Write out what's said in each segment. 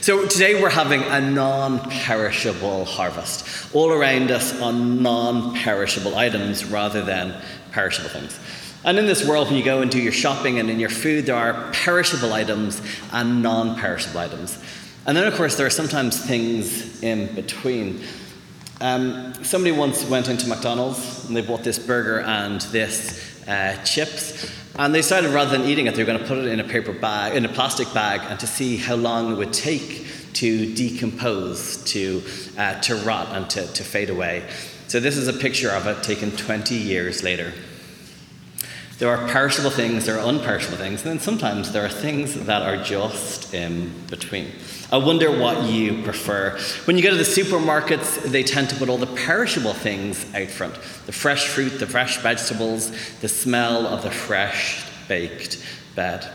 So today we're having a non-perishable harvest. All around us are non-perishable items rather than perishable things. And in this world, when you go and do your shopping and in your food, there are perishable items and non-perishable items. And then, of course, there are sometimes things in between. Somebody once went into McDonald's and they bought this burger and this chips. And they decided rather than eating it, they were going to put it in a paper bag, in a plastic bag, and to see how long it would take to decompose, to rot, and to fade away. So this is a picture of it taken 20 years later. There are perishable things, there are unperishable things, and then sometimes there are things that are just in between. I wonder what you prefer. When you go to the supermarkets, they tend to put all the perishable things out front. The fresh fruit, the fresh vegetables, the smell of the fresh baked bread.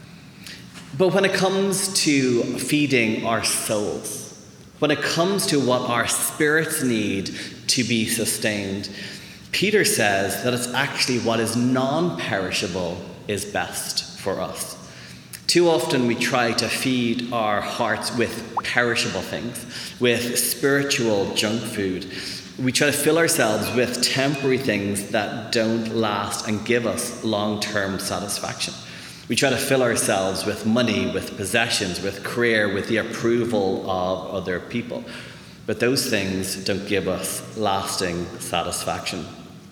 But when it comes to feeding our souls, when it comes to what our spirits need to be sustained, Peter says that it's actually what is non-perishable is best for us. Too often we try to feed our hearts with perishable things, with spiritual junk food. We try to fill ourselves with temporary things that don't last and give us long-term satisfaction. We try to fill ourselves with money, with possessions, with career, with the approval of other people. But those things don't give us lasting satisfaction.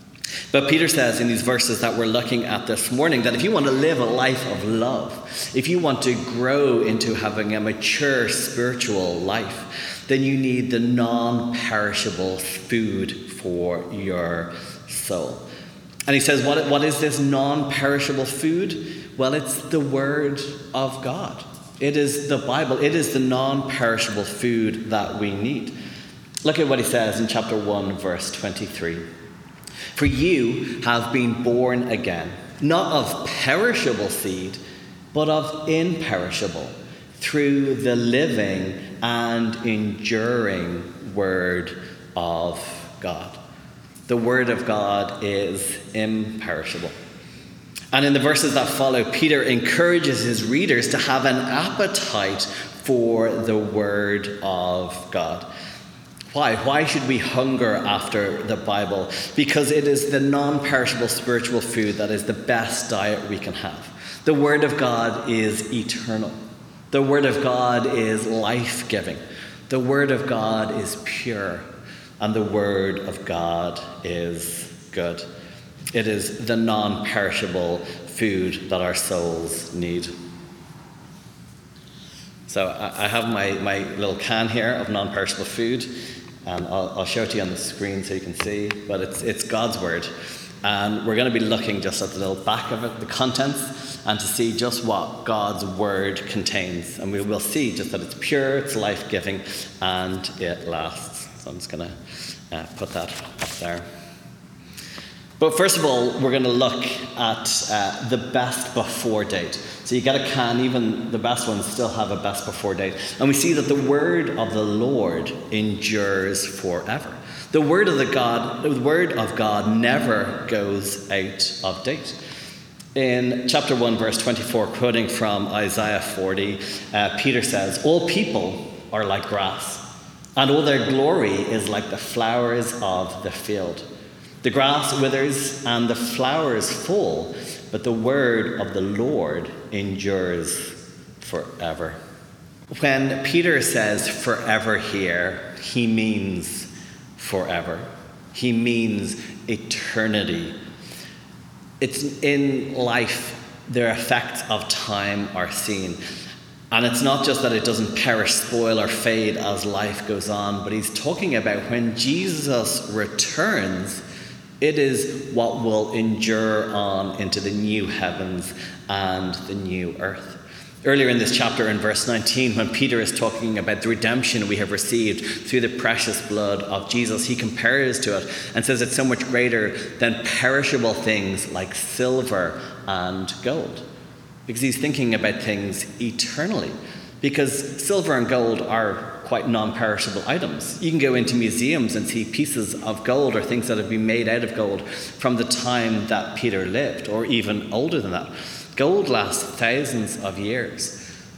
But Peter says in these verses that we're looking at this morning that if you want to live a life of love, if you want to grow into having a mature spiritual life, then you need the non-perishable food for your soul. And he says, what is this non-perishable food? Well, it's the Word of God. It is the Bible. It is the non-perishable food that we need. Look at what he says in chapter 1, verse 23. For you have been born again, not of perishable seed, but of imperishable, through the living and enduring Word of God. The Word of God is imperishable. And in the verses that follow, Peter encourages his readers to have an appetite for the Word of God. Why? Why should we hunger after the Bible? Because it is the non-perishable spiritual food that is the best diet we can have. The Word of God is eternal. The Word of God is life-giving. The Word of God is pure. And the Word of God is good. It is the non-perishable food that our souls need. So I have my little can here of non-perishable food. And I'll show it to you on the screen so you can see. But it's God's Word. And we're going to be looking just at the little back of it, the contents, and to see just what God's Word contains. And we will see just that it's pure, it's life-giving, and it lasts. So I'm just going to put that up there. But first of all, we're going to look at the best before date. So you get a can, even the best ones still have a best before date. And we see that the Word of the Lord endures forever. The Word of God never goes out of date. In chapter 1, verse 24, quoting from Isaiah 40, Peter says, "All people are like grass, and all their glory is like the flowers of the field. The grass withers and the flowers fall, but the word of the Lord endures forever." When Peter says forever here, he means forever. He means eternity. It's in life, the effects of time are seen. And it's not just that it doesn't perish, spoil, or fade as life goes on, but he's talking about when Jesus returns, it is what will endure on into the new heavens and the new earth. Earlier in this chapter, in verse 19, when Peter is talking about the redemption we have received through the precious blood of Jesus, he compares to it and says it's so much greater than perishable things like silver and gold. Because he's thinking about things eternally. Because silver and gold are quite non-perishable items. You can go into museums and see pieces of gold or things that have been made out of gold from the time that Peter lived, or even older than that. Gold lasts thousands of years.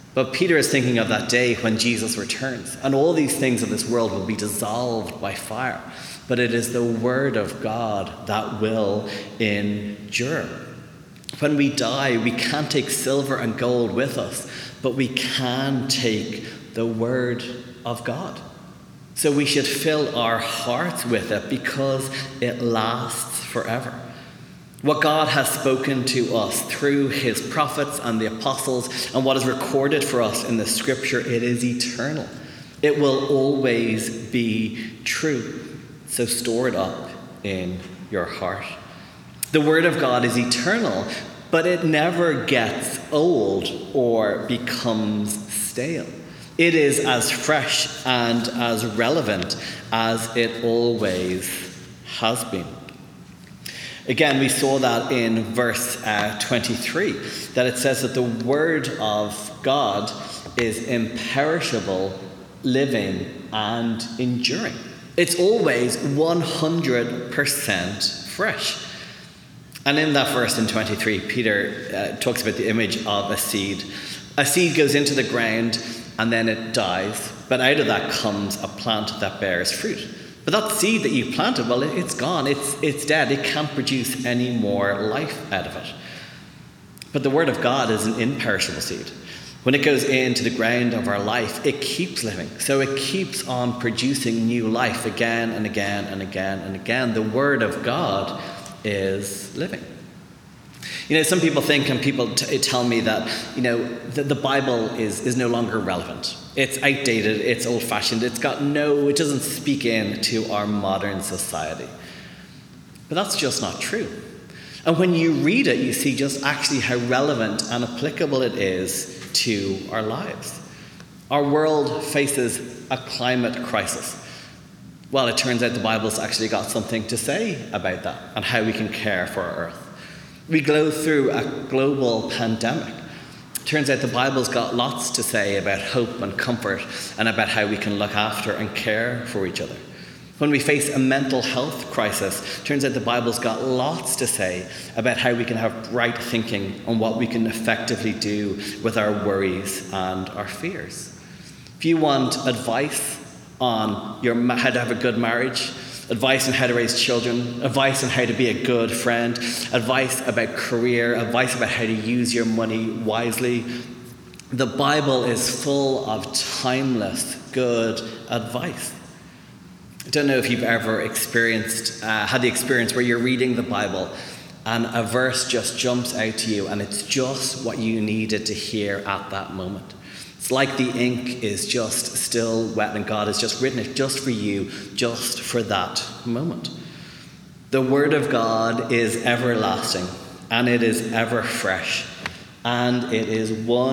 But Peter is thinking of that day when Jesus returns, and all these things of this world will be dissolved by fire. But it is the word of God that will endure. When we die, we can't take silver and gold with us, but we can take the word of God. So we should fill our hearts with it because it lasts forever. What God has spoken to us through his prophets and the apostles and what is recorded for us in the scripture, it is eternal. It will always be true. So store it up in your heart. The word of God is eternal, but it never gets old or becomes stale. It is as fresh and as relevant as it always has been. Again, we saw that in verse 23, that it says that the word of God is imperishable, living, and enduring. It's always 100% fresh. And in that verse in 23, Peter talks about the image of a seed. A seed goes into the ground and then it dies, but out of that comes a plant that bears fruit. But that seed that you planted, well, it's gone. It's dead. It can't produce any more life out of it. But the word of God is an imperishable seed. When it goes into the ground of our life, it keeps living. So it keeps on producing new life again and again and again and again. The word of God is living. Some people think, and people tell me that, the Bible is no longer relevant. It's outdated, it's old-fashioned, it doesn't speak into our modern society. But that's just not true. And when you read it, you see just actually how relevant and applicable it is to our lives. Our world faces a climate crisis. Well, it turns out the Bible's actually got something to say about that and how we can care for our earth. We go through a global pandemic. Turns out the Bible's got lots to say about hope and comfort and about how we can look after and care for each other. When we face a mental health crisis, turns out the Bible's got lots to say about how we can have right thinking on what we can effectively do with our worries and our fears. If you want advice on how to have a good marriage, advice on how to raise children, advice on how to be a good friend, advice about career, advice about how to use your money wisely. The Bible is full of timeless, good advice. I don't know if you've ever had the experience where you're reading the Bible and a verse just jumps out to you and it's just what you needed to hear at that moment. It's like the ink is just still wet and God has just written it just for you, just for that moment. The word of God is everlasting and it is ever fresh and it is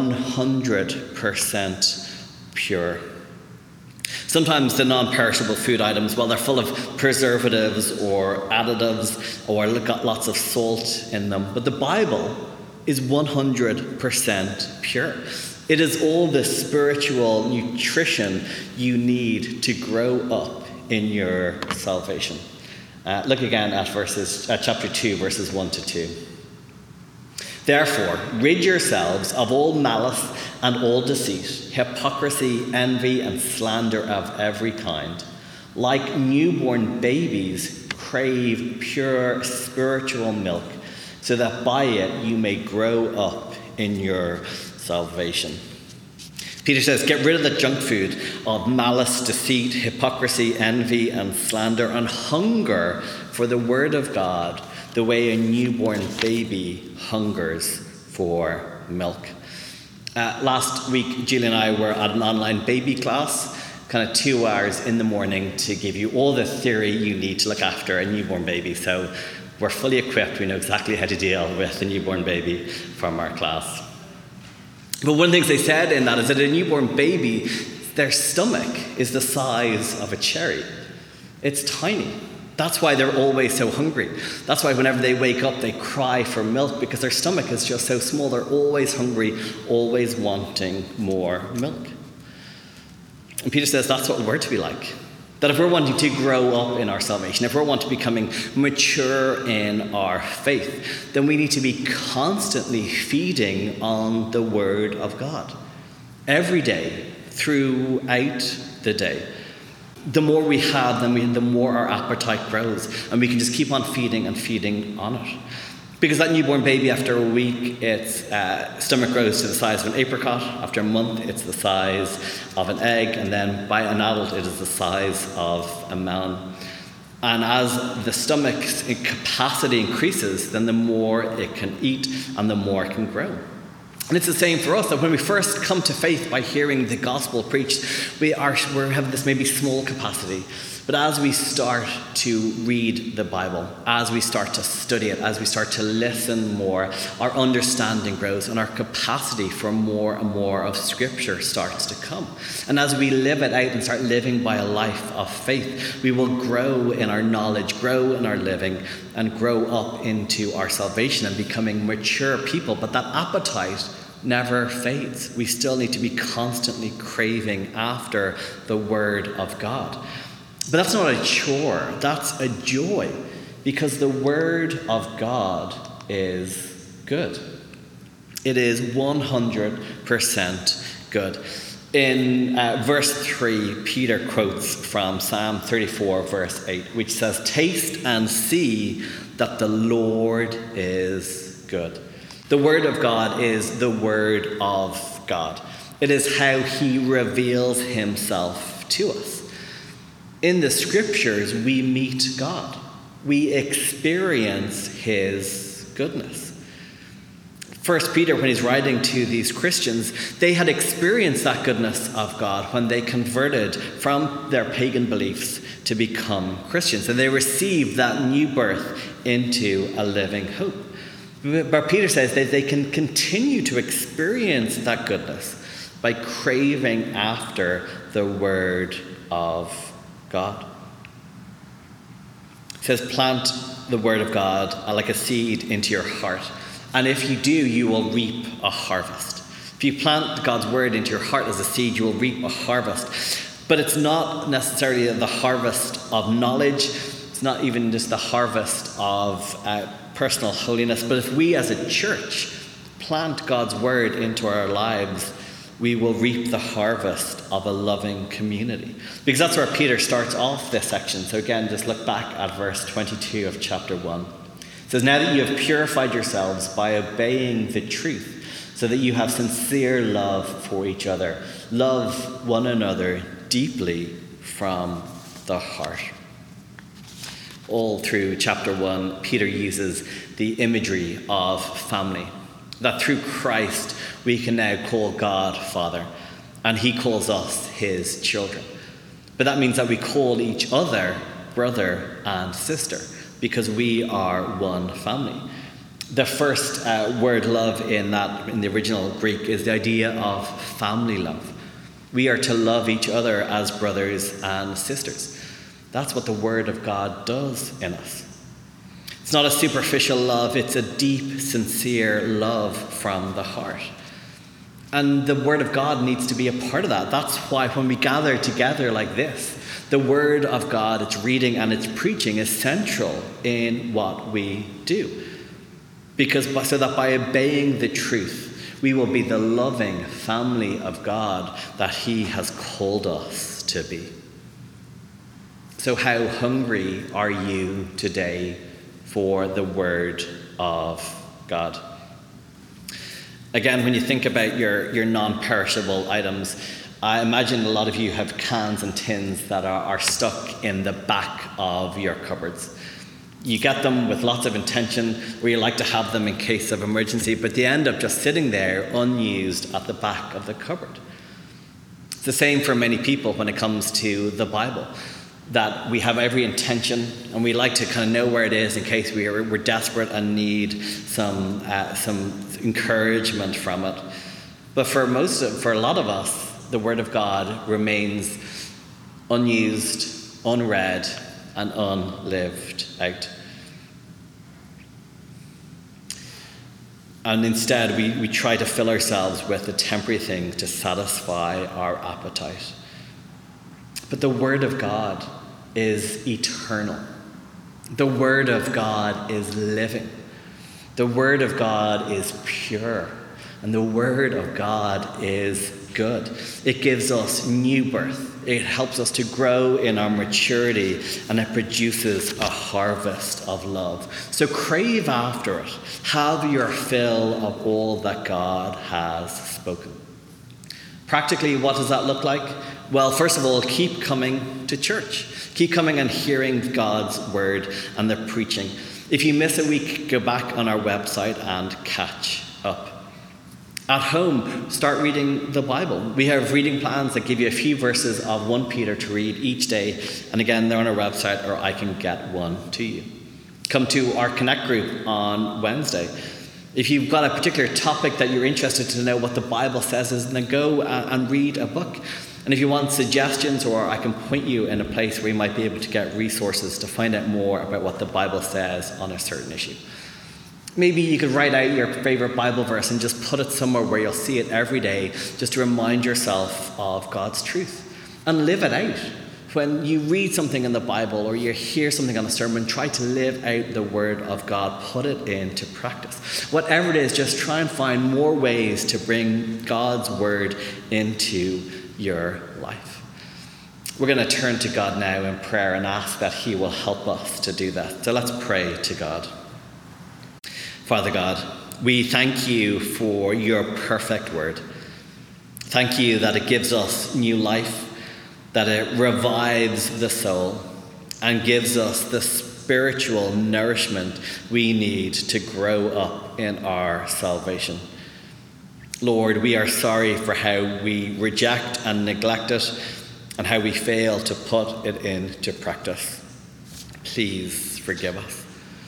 100% pure. Sometimes the non-perishable food items, well, they're full of preservatives or additives or got lots of salt in them. But the Bible is 100% pure. It is all the spiritual nutrition you need to grow up in your salvation. Look again at chapter 2, verses 1 to 2. Therefore, rid yourselves of all malice and all deceit, hypocrisy, envy, and slander of every kind. Like newborn babies, crave pure spiritual milk, so that by it you may grow up in your salvation. Peter says, get rid of the junk food of malice, deceit, hypocrisy, envy, and slander, and hunger for the word of God, the way a newborn baby hungers for milk. Last week, Julie and I were at an online baby class, kind of 2 hours in the morning to give you all the theory you need to look after a newborn baby. So we're fully equipped. We know exactly how to deal with a newborn baby from our class. But one of the things they said in that is that a newborn baby, their stomach is the size of a cherry. It's tiny. That's why they're always so hungry. That's why whenever they wake up, they cry for milk, because their stomach is just so small. They're always hungry, always wanting more milk. And Peter says that's what we're to be like. That if we're wanting to grow up in our salvation, if we're wanting to becoming mature in our faith, then we need to be constantly feeding on the word of God. every day, throughout the day. The more we have them, the more our appetite grows, and we can just keep on feeding and feeding on it. Because that newborn baby, after a week, its stomach grows to the size of an apricot. After a month, it's the size of an egg. And then by an adult, it is the size of a melon. And as the stomach's capacity increases, then the more it can eat and the more it can grow. And it's the same for us, that when we first come to faith by hearing the gospel preached, we have this maybe small capacity. But as we start to read the Bible, as we start to study it, as we start to listen more, our understanding grows and our capacity for more and more of Scripture starts to come. And as we live it out and start living by a life of faith, we will grow in our knowledge, grow in our living, and grow up into our salvation and becoming mature people. But that appetite never fades. We still need to be constantly craving after the Word of God. But that's not a chore, that's a joy, because the Word of God is good. It is 100% good. In verse 3, Peter quotes from Psalm 34, verse 8, which says, "Taste and see that the Lord is good." The Word of God is the Word of God. It is how He reveals Himself to us. In the Scriptures, we meet God. We experience His goodness. First Peter, when he's writing to these Christians, they had experienced that goodness of God when they converted from their pagan beliefs to become Christians. And they received that new birth into a living hope. But Peter says that they can continue to experience that goodness by craving after the Word of God. It says, plant the Word of God like a seed into your heart. And if you do, you will reap a harvest. If you plant God's Word into your heart as a seed, you will reap a harvest. But it's not necessarily the harvest of knowledge. It's not even just the harvest of personal holiness. But if we as a church plant God's Word into our lives, we will reap the harvest of a loving community. Because that's where Peter starts off this section. So again, just look back at verse 22 of chapter 1. It says, "Now that you have purified yourselves by obeying the truth, so that you have sincere love for each other, love one another deeply from the heart." All through chapter 1, Peter uses the imagery of family. That through Christ, we can now call God Father, and He calls us His children. But that means that we call each other brother and sister, because we are one family. The first word love in the original Greek is the idea of family love. We are to love each other as brothers and sisters. That's what the Word of God does in us. It's not a superficial love, it's a deep, sincere love from the heart. And the Word of God needs to be a part of that. That's why when we gather together like this, the Word of God, its reading and its preaching is central in what we do. So that by obeying the truth, we will be the loving family of God that He has called us to be. So how hungry are you today for the Word of God? Again, when you think about your non-perishable items, I imagine a lot of you have cans and tins that are stuck in the back of your cupboards. You get them with lots of intention, where you like to have them in case of emergency, but they end up just sitting there unused at the back of the cupboard. It's the same for many people when it comes to the Bible, that we have every intention and we like to kind of know where it is in case we're desperate and need some encouragement from it. But for a lot of us, the Word of God remains unused, unread, and unlived out. And instead, we try to fill ourselves with the temporary things to satisfy our appetite. But the Word of God is eternal. The Word of God is living. The Word of God is pure. And the Word of God is good. It gives us new birth. It helps us to grow in our maturity, and it produces a harvest of love. So crave after it. Have your fill of all that God has spoken. Practically, what does that look like? Well, first of all, keep coming to church. Keep coming and hearing God's word and the preaching. If you miss a week, go back on our website and catch up. At home, start reading the Bible. We have reading plans that give you a few verses of 1 Peter to read each day. And again, they're on our website, or I can get one to you. Come to our Connect group on Wednesday. If you've got a particular topic that you're interested to know what the Bible says, then go and read a book. And if you want suggestions, or I can point you in a place where you might be able to get resources to find out more about what the Bible says on a certain issue. Maybe you could write out your favorite Bible verse and just put it somewhere where you'll see it every day, just to remind yourself of God's truth. And live it out. When you read something in the Bible or you hear something on a sermon, try to live out the word of God. Put it into practice. Whatever it is, just try and find more ways to bring God's word into your life. We're going to turn to God now in prayer and ask that he will help us to do that. So let's pray to God. Father God, we thank you for your perfect word. Thank you that it gives us new life, that it revives the soul and gives us the spiritual nourishment we need to grow up in our salvation. Lord, we are sorry for how we reject and neglect it and how we fail to put it into practice. Please forgive us.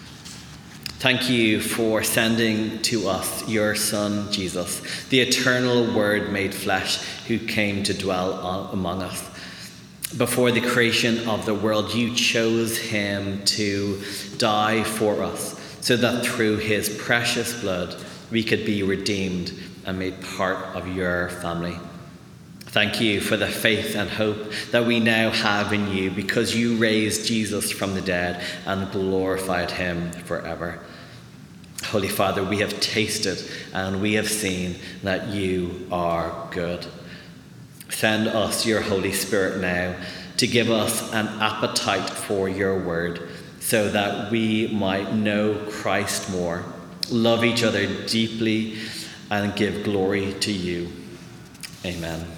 Thank you for sending to us your Son, Jesus, the eternal Word made flesh, who came to dwell among us. Before the creation of the world, you chose him to die for us, so that through his precious blood we could be redeemed and made part of your family. Thank you for the faith and hope that we now have in you, because you raised Jesus from the dead and glorified him forever. Holy Father, we have tasted and we have seen that you are good. Send us your Holy Spirit now to give us an appetite for your word, so that we might know Christ more, love each other deeply, and give glory to you. Amen.